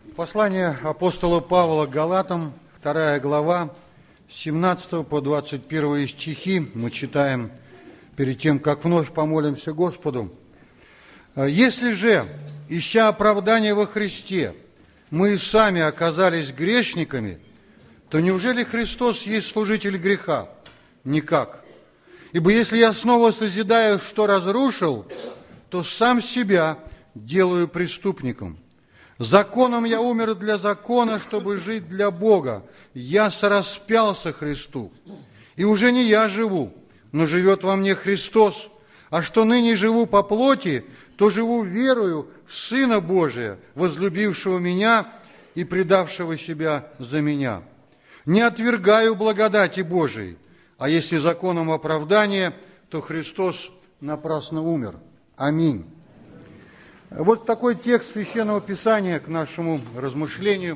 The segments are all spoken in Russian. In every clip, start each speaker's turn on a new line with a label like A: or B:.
A: Послание апостола Павла к Галатам, 2 глава, с 17 по 21 стихи мы читаем перед тем, как вновь помолимся Господу. «Если же, ища оправдания во Христе, мы и сами оказались грешниками, то неужели Христос есть служитель греха? Никак. Ибо если я снова созидаю, что разрушил, то сам себя делаю преступником. Законом я умер для закона, чтобы жить для Бога. Я сораспялся Христу. И уже не я живу, но живет во мне Христос. А что ныне живу по плоти, то живу верою в Сына Божия, возлюбившего меня и предавшего себя за меня. Не отвергаю благодати Божией, а если законом оправдания, то Христос напрасно умер. Аминь». Вот такой текст Священного Писания к нашему размышлению.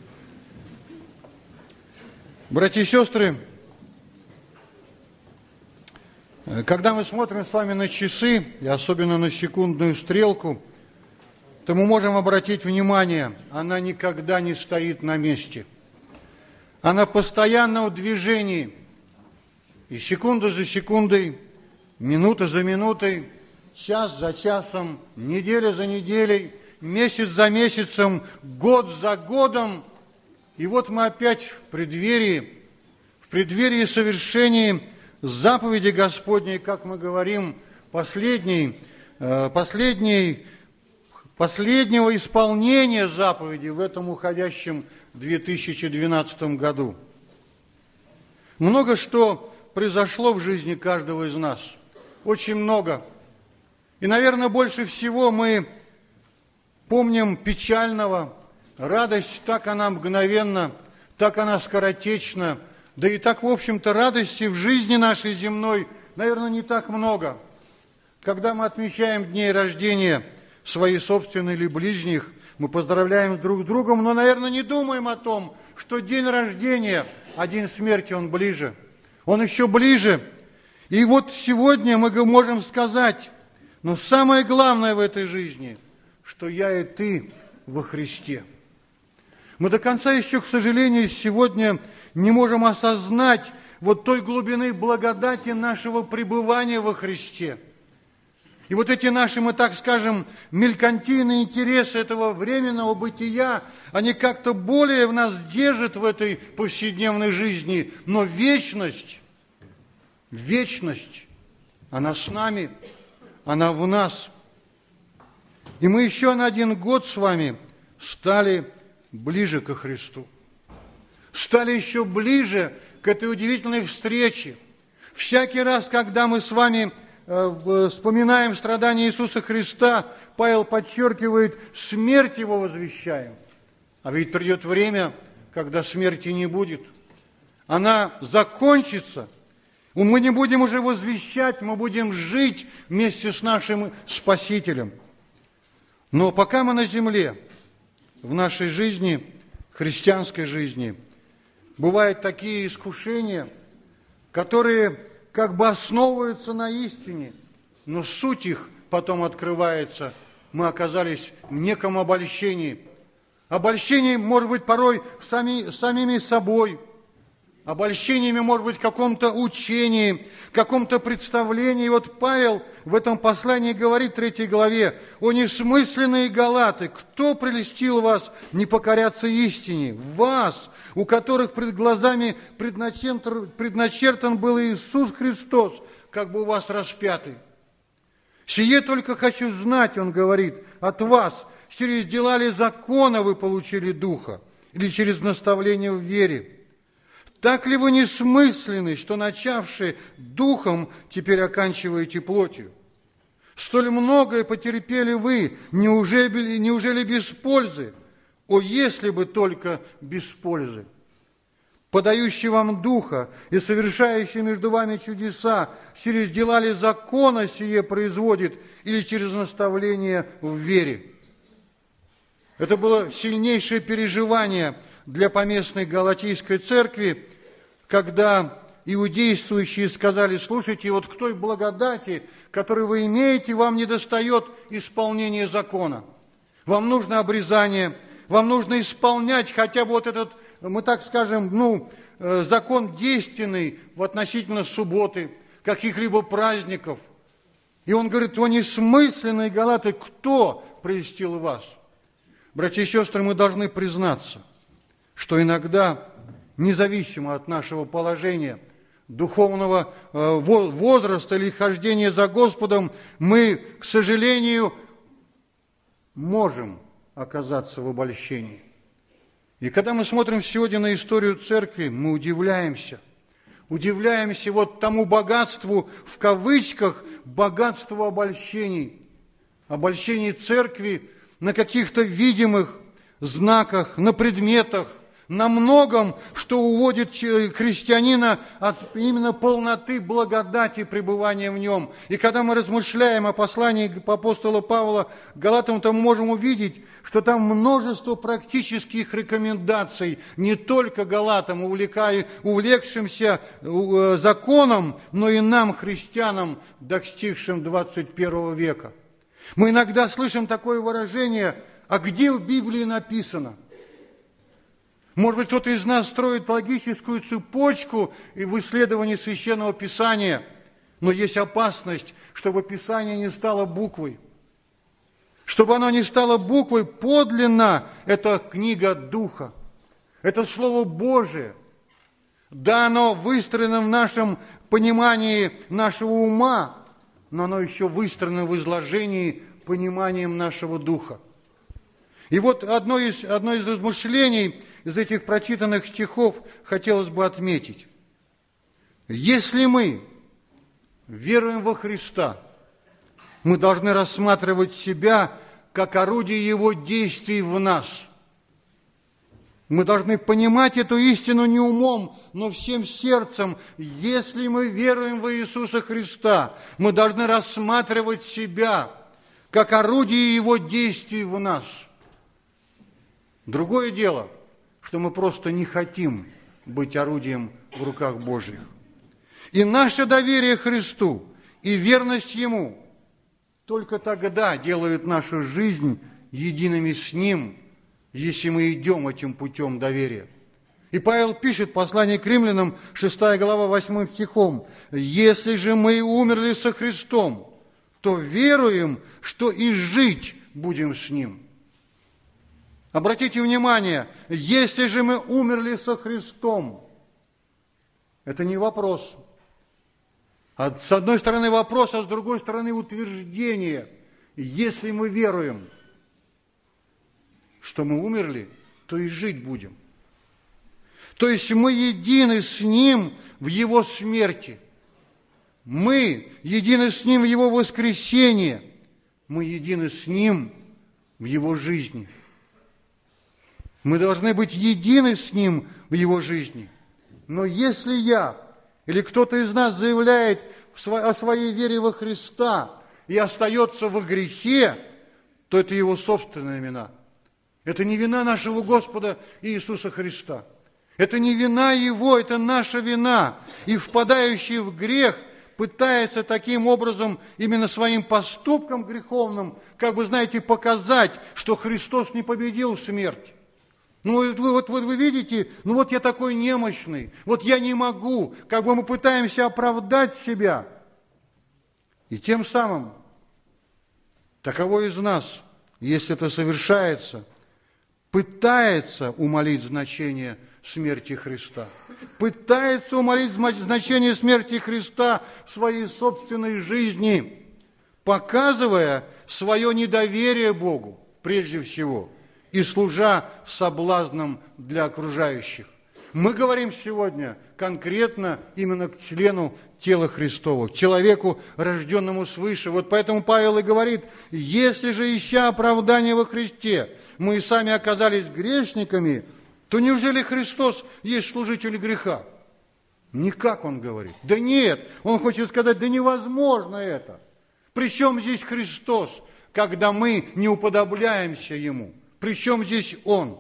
A: Братья и сестры, когда мы смотрим с вами на часы, и особенно на секундную стрелку, то мы можем обратить внимание, она никогда не стоит на месте. Она постоянно в движении, и секунда за секундой, минута за минутой, час за часом, неделя за неделей, месяц за месяцем, год за годом. И вот мы опять в преддверии совершения заповеди Господней, как мы говорим, последнего исполнения заповеди в этом уходящем 2012 году. Много что произошло в жизни каждого из нас. Очень много. И, наверное, больше всего мы помним печального. Радость, так она мгновенна, так она скоротечна. Да и так, в общем-то, радости в жизни нашей земной, наверное, не так много. Когда мы отмечаем дни рождения свои собственные или ближних, мы поздравляем друг с другом, но, наверное, не думаем о том, что день рождения, а день смерти, он ближе. Он еще ближе. И вот сегодня мы можем сказать, но самое главное в этой жизни, что я и ты во Христе. Мы до конца еще, к сожалению, сегодня не можем осознать вот той глубины благодати нашего пребывания во Христе. И вот эти наши, мы так скажем, меркантильные интересы этого временного бытия, они как-то более в нас держат в этой повседневной жизни. Но вечность, она с нами, она в нас. И мы еще на один год с вами стали ближе ко Христу. Стали еще ближе к этой удивительной встрече. Всякий раз, когда мы с вами вспоминаем страдания Иисуса Христа, Павел подчеркивает, смерть Его возвещаем. А ведь придет время, когда смерти не будет. Она закончится. Мы не будем уже возвещать, мы будем жить вместе с нашим Спасителем. Но пока мы на земле, в нашей жизни, христианской жизни, бывают такие искушения, которые как бы основываются на истине, но суть их потом открывается. Мы оказались в неком обольщении. Обольщение может быть порой самими собой, обольщениями, может быть, в каком-то учении, каком-то представлении. И вот Павел в этом послании говорит в 3 главе: «О несмысленные галаты, кто прельстил вас не покоряться истине? Вас, у которых пред глазами предначертан был Иисус Христос, как бы у вас распятый. Сие только хочу знать, он говорит, от вас, через дела ли закона вы получили Духа, или через наставление в вере? Так ли вы несмысленны, что, начавши духом, теперь оканчиваете плотью? Столь многое потерпели вы, неужели без пользы? О, если бы только без пользы! Подающий вам Духа и совершающий между вами чудеса, через дела ли закона сие производит, или через наставление в вере?» Это было сильнейшее переживание для поместной Галатийской церкви, когда иудействующие сказали: слушайте, вот к той благодати, которую вы имеете, вам недостает исполнения закона. Вам нужно обрезание, вам нужно исполнять хотя бы вот этот, мы так скажем, закон действенный в относительно субботы, каких-либо праздников. И он говорит: о несмысленные галаты, кто прельстил вас? Братья и сестры, мы должны признаться, что иногда, независимо от нашего положения, духовного возраста или хождения за Господом, мы, к сожалению, можем оказаться в обольщении. И когда мы смотрим сегодня на историю церкви, мы удивляемся вот тому богатству, в кавычках, богатству обольщений церкви на каких-то видимых знаках, на предметах, на многом, что уводит христианина от именно полноты благодати пребывания в нем. И когда мы размышляем о послании апостола Павла к Галатам, то мы можем увидеть, что там множество практических рекомендаций не только Галатам, увлекшимся законом, но и нам, христианам, достигшим 21 века. Мы иногда слышим такое выражение: а где в Библии написано? Может быть, кто-то из нас строит логическую цепочку и в исследовании Священного Писания, но есть опасность, чтобы Писание не стало буквой. Чтобы оно не стало буквой, подлинно это книга Духа, это Слово Божие. Да, оно выстроено в нашем понимании нашего ума, но оно еще выстроено в изложении пониманием нашего Духа. И вот одно из размышлений из этих прочитанных стихов хотелось бы отметить. Если мы веруем во Христа, мы должны рассматривать себя как орудие Его действий в нас. Мы должны понимать эту истину не умом, но всем сердцем. Если мы веруем в Иисуса Христа, мы должны рассматривать себя как орудие Его действий в нас. Другое дело, что мы просто не хотим быть орудием в руках Божьих. И наше доверие Христу и верность Ему только тогда делают нашу жизнь едиными с Ним, если мы идем этим путем доверия. И Павел пишет в послании к Римлянам, 6 глава, 8 стихом: «Если же мы умерли со Христом, то веруем, что и жить будем с Ним». Обратите внимание, если же мы умерли со Христом, это не вопрос. С одной стороны вопрос, а с другой стороны утверждение. Если мы веруем, что мы умерли, то и жить будем. То есть мы едины с Ним в Его смерти. Мы едины с Ним в Его воскресении. Мы едины с Ним в Его жизни. Мы должны быть едины с Ним в Его жизни. Но если я или кто-то из нас заявляет о своей вере во Христа и остается во грехе, то это его собственная вина. Это не вина нашего Господа Иисуса Христа. Это не вина Его, это наша вина. И впадающий в грех пытается таким образом именно своим поступком греховным, как бы, знаете, показать, что Христос не победил смерть. Вы видите, я такой немощный, я не могу, как бы мы пытаемся оправдать себя. И тем самым, таковой из нас, если это совершается, пытается умалить значение смерти Христа, пытается умалить значение смерти Христа в своей собственной жизни, показывая свое недоверие Богу прежде всего и служа соблазном для окружающих. Мы говорим сегодня конкретно именно к члену тела Христова, к человеку, рожденному свыше. Вот поэтому Павел и говорит: если же, ища оправдания во Христе, мы и сами оказались грешниками, то неужели Христос есть служитель греха? Никак, он говорит. Да нет, он хочет сказать, да невозможно это. Причем здесь Христос, когда мы не уподобляемся Ему? Причем здесь Он?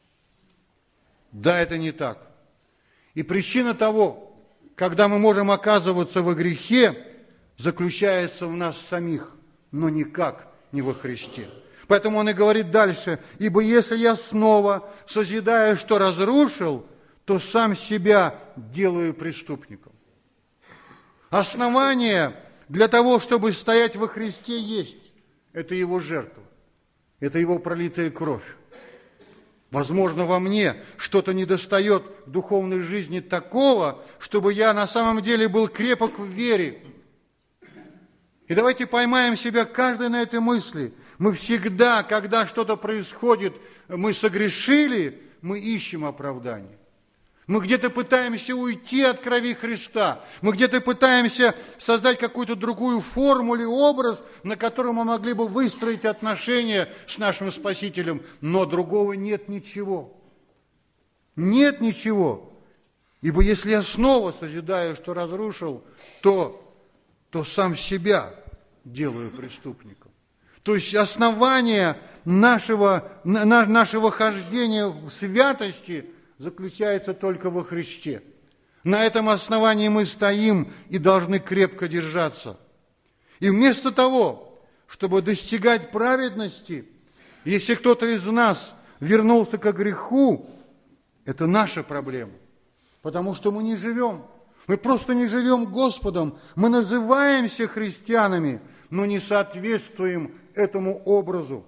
A: Да, это не так. И причина того, когда мы можем оказываться во грехе, заключается в нас самих, но никак не во Христе. Поэтому он и говорит дальше: «Ибо если я снова созидаю, что разрушил, то сам себя делаю преступником». Основание для того, чтобы стоять во Христе, есть. Это Его жертва, это Его пролитая кровь. Возможно, во мне что-то недостает в духовной жизни такого, чтобы я на самом деле был крепок в вере. И давайте поймаем себя каждый на этой мысли. Мы всегда, когда что-то происходит, мы согрешили, мы ищем оправдание. Мы где-то пытаемся уйти от крови Христа. Мы где-то пытаемся создать какую-то другую форму или образ, на котором мы могли бы выстроить отношения с нашим Спасителем. Но другого нет ничего. Нет ничего. Ибо если я снова созидаю, что разрушил, то сам себя делаю преступником. То есть основание нашего хождения в святости заключается только во Христе. На этом основании мы стоим и должны крепко держаться. И вместо того, чтобы достигать праведности, если кто-то из нас вернулся к греху, это наша проблема, потому что мы не живем. Мы просто не живем Господом. Мы называемся христианами, но не соответствуем этому образу.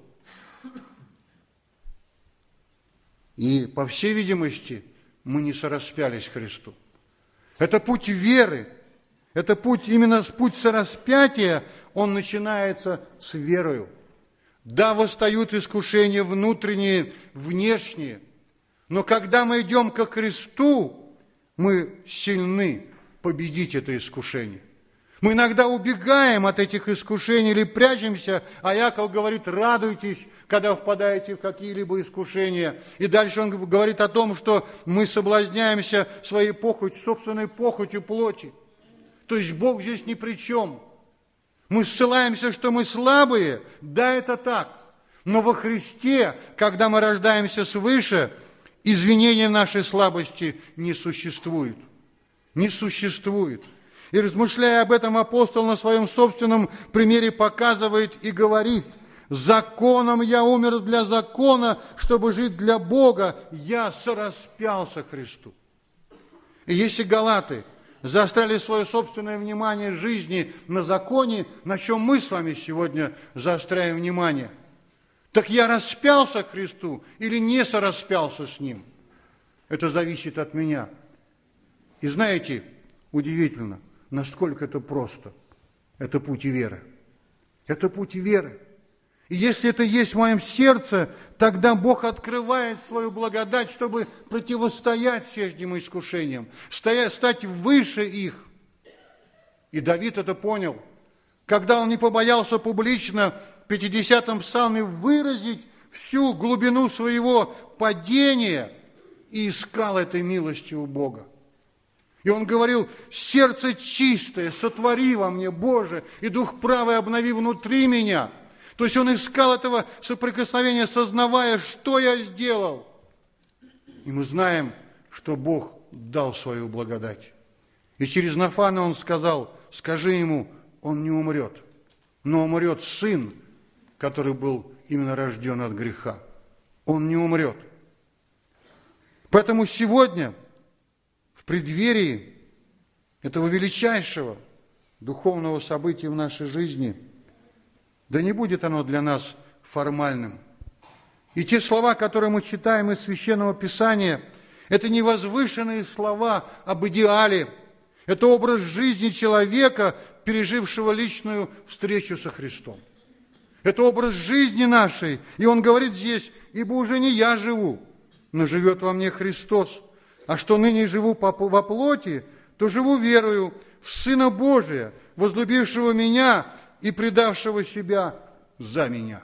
A: И, по всей видимости, мы не сораспялись Христу. Это путь веры, это именно путь сораспятия, он начинается с верою. Да, восстают искушения внутренние, внешние, но когда мы идем ко Христу, мы сильны победить это искушение. Мы иногда убегаем от этих искушений или прячемся, а Иаков говорит: радуйтесь, когда впадаете в какие-либо искушения. И дальше он говорит о том, что мы соблазняемся своей похотью, собственной похотью плоти. То есть Бог здесь ни при чем. Мы ссылаемся, что мы слабые, да, это так. Но во Христе, когда мы рождаемся свыше, извинения нашей слабости не существует. Не существует. И размышляя об этом, апостол на своем собственном примере показывает и говорит: законом я умер для закона, чтобы жить для Бога, я сораспялся Христу. И если галаты заостряли свое собственное внимание жизни на законе, на чем мы с вами сегодня заостряем внимание, так я распялся Христу или не сораспялся с Ним? Это зависит от меня. И знаете, удивительно, насколько это просто. Это путь веры. Это путь веры. И если это есть в моем сердце, тогда Бог открывает свою благодать, чтобы противостоять всем искушениям, стать выше их. И Давид это понял. Когда он не побоялся публично в 50-м псалме выразить всю глубину своего падения и искал этой милости у Бога. И он говорил: сердце чистое сотвори во мне, Боже, и дух правый обнови внутри меня. То есть он искал этого соприкосновения, сознавая, что я сделал. И мы знаем, что Бог дал свою благодать. И через Нафана он сказал: скажи ему, он не умрет, но умрет сын, который был именно рожден от греха. Он не умрет. Поэтому сегодня, в преддверии этого величайшего духовного события в нашей жизни, да не будет оно для нас формальным. И те слова, которые мы читаем из Священного Писания, это не возвышенные слова об идеале, это образ жизни человека, пережившего личную встречу со Христом. Это образ жизни нашей. И он говорит здесь: ибо уже не я живу, но живет во мне Христос. А что ныне живу во плоти, то живу верою в Сына Божия, возлюбившего меня и предавшего себя за меня.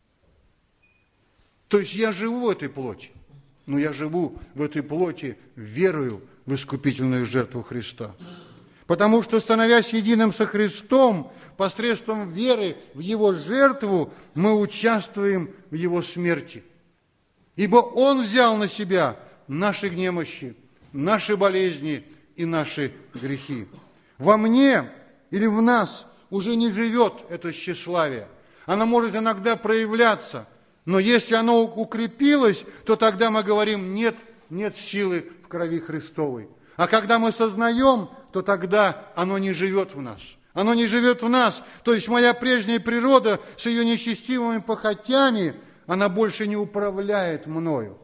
A: То есть я живу в этой плоти, но я живу в этой плоти верою в искупительную жертву Христа. Потому что, становясь единым со Христом, посредством веры в Его жертву, мы участвуем в Его смерти. Ибо Он взял на себя наши немощи, наши болезни и наши грехи. Во мне или в нас уже не живет это тщеславие. Оно может иногда проявляться, но если оно укрепилось, то тогда мы говорим, нет силы в крови Христовой. А когда мы сознаем, то тогда оно не живет в нас. Оно не живет в нас, то есть моя прежняя природа с ее нечестивыми похотями, она больше не управляет мною.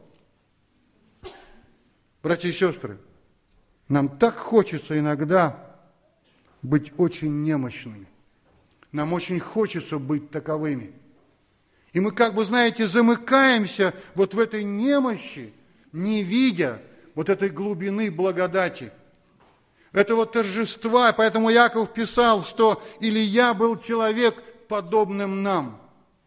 A: Братья и сестры, нам так хочется иногда быть очень немощными. Нам очень хочется быть таковыми. И мы знаете, замыкаемся вот в этой немощи, не видя вот этой глубины благодати, этого торжества. Поэтому Иаков писал, что Илия был человек, подобным нам.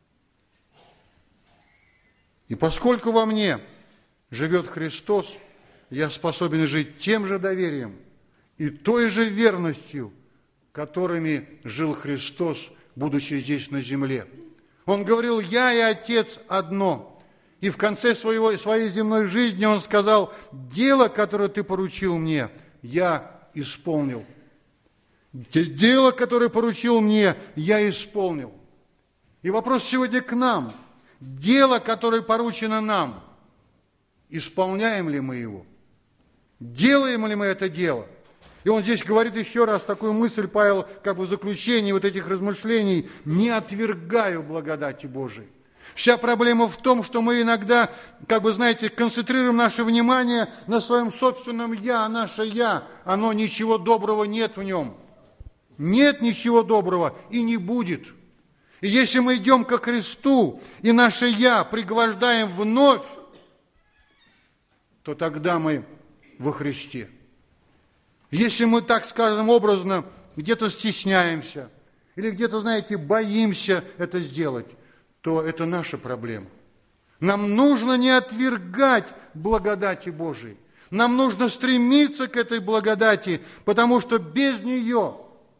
A: И поскольку во мне живет Христос, я способен жить тем же доверием и той же верностью, которыми жил Христос, будучи здесь на земле. Он говорил, я и Отец одно. И в конце своей земной жизни он сказал, дело, которое ты поручил мне, я исполнил. Дело, которое поручил мне, я исполнил. И вопрос сегодня к нам. Дело, которое поручено нам, исполняем ли мы его? Делаем ли мы это дело? И он здесь говорит еще раз такую мысль, Павел, в заключении вот этих размышлений, не отвергаю благодати Божией. Вся проблема в том, что мы иногда, концентрируем наше внимание на своем собственном «я», а наше «я», оно ничего доброго нет в нем. Нет ничего доброго и не будет. И если мы идем ко Христу, и наше «я» пригвождаем вновь, то тогда мы во Христе. Если мы, так скажем образно, где-то стесняемся, или где-то, боимся это сделать, то это наша проблема. Нам нужно не отвергать благодати Божией. Нам нужно стремиться к этой благодати, потому что без нее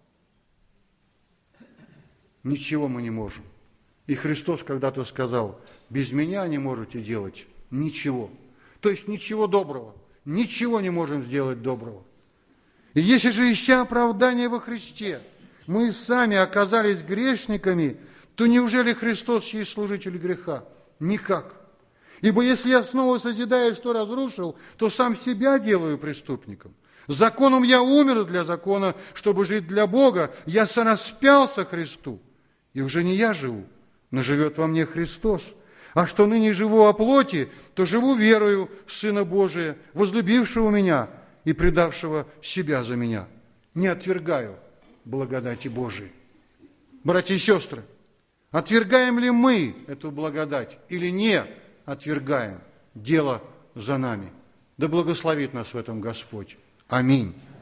A: ничего мы не можем. И Христос когда-то сказал, без меня не можете делать ничего. То есть ничего доброго. Ничего не можем сделать доброго. И если же, ища оправдания во Христе, мы сами оказались грешниками, то неужели Христос есть служитель греха? Никак. Ибо если я снова созидаю, что разрушил, то сам себя делаю преступником. Законом я умер для закона, чтобы жить для Бога. Я сораспялся Христу. И уже не я живу, но живет во мне Христос. А что ныне живу о плоти, то живу верою в Сына Божия, возлюбившего меня и предавшего себя за меня. Не отвергаю благодати Божией. Братья и сестры, отвергаем ли мы эту благодать или не отвергаем? Дело за нами. Да благословит нас в этом Господь. Аминь.